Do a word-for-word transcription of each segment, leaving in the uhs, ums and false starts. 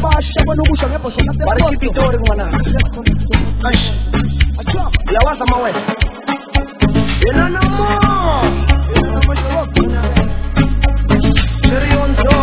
basha banobusha ngeposho nase barikipitori ngwana ash yawaza mawe ena namo ena mashokina serionzo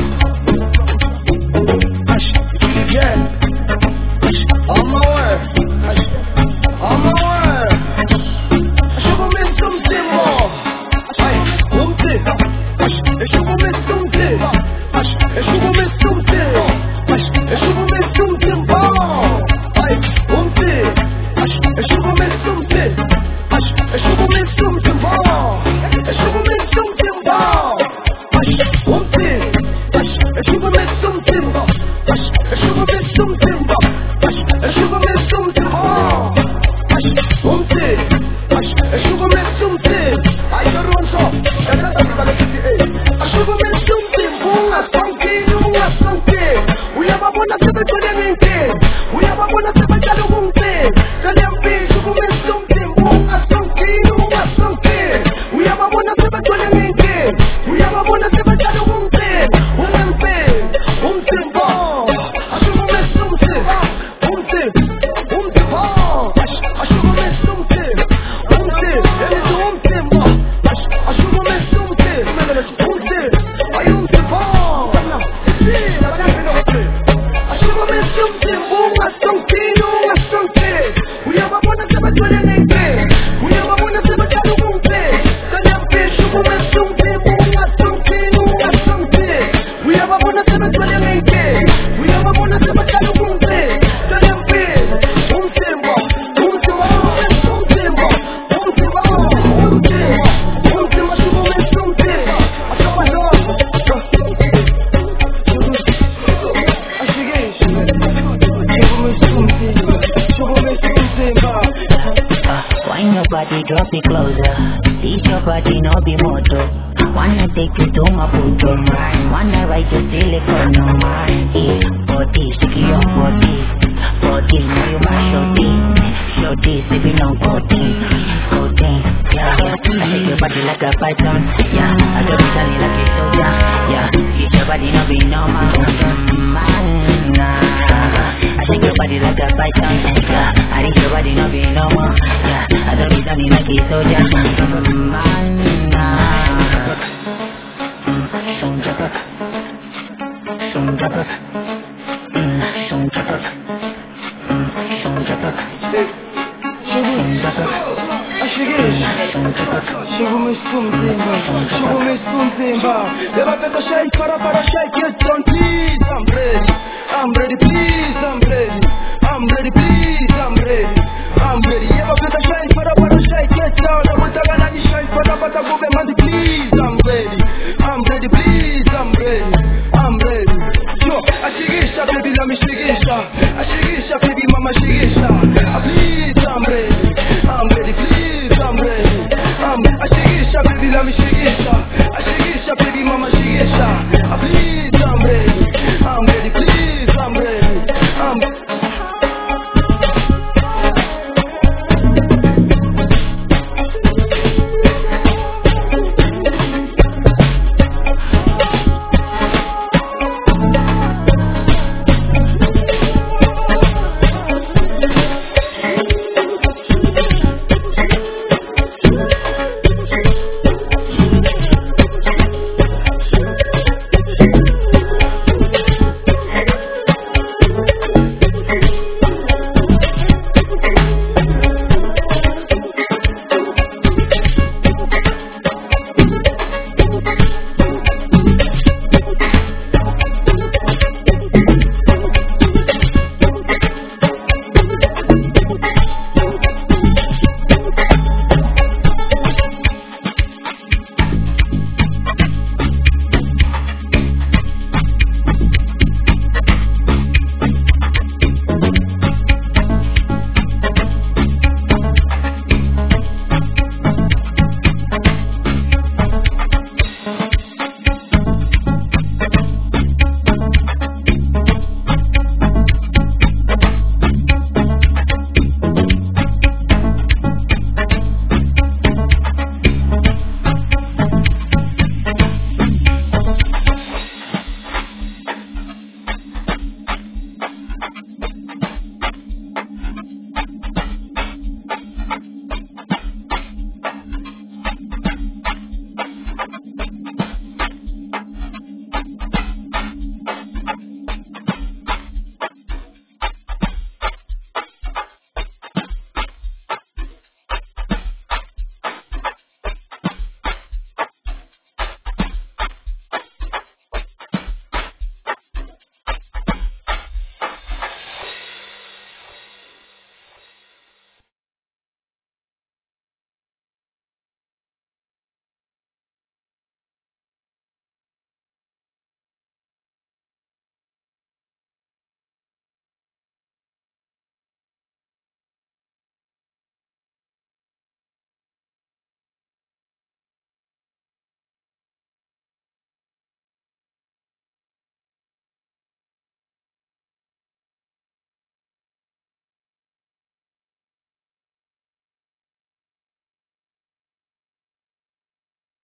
ash yeah ash amawe ash amawe ashugo mesum timo ay umti ash ashugo mesum timo ash ashugo mesum timo ash ashugo mesum timo ay umti ash ashugo mesum timo ash ashugo mesum timo ashugo mesum timo ash umti ash ashugo mesum timo ash ashugo mesum timo ash ashugo mesum timo ash umti ash ashugo mesum timo ay ronso esa tabale kiti eh ashugo mesum timo asonki nu asonki uyababona sebetole nginke uyababona sebetalo kunke kalembi ashugo mesum timo asonki nu asonki uyababona sebetole nginke uyababona sebetalo kunke umempe umtimbo ashugo mesum timo umti umtimbo ashugo mesum timo umti elizo umtimbo ashugo mesum timo umti ayumtimbo ashugo mesum timo asonki nu asonki uyababona sebetole nginke uyababona sebetalo kunke kalembi ashugo mesum timo asonki nu asonki uyababona sebetole nginke uyababona sebetalo kunke kalembi umtimbo umtimbo umtimbo umtimbo umtimbo umtimbo ashugo mesum timo asabalo Wine your body, drop it closer. Teach your body, no be moto. Wanna take you to my photo, man. Wanna ride your silicone, no man. Yeah, body, sticky your body. Body, now you my shorty. Shorty, sipping on codeine. Codeine, yeah. I shake your body like a python. Yeah, I do it only like a soldier. Yeah, teach your body, no be normal. Man, nah. I shake your body like a python. Yeah, I think your body, no be normal. Yeah, I do it only like a soldier. Man, nah. Sonjaka, sonjaka, sonjaka, sonjaka, Shugo mesum timo Shugo mesum timo Leva peta shake para para shake yes don't tease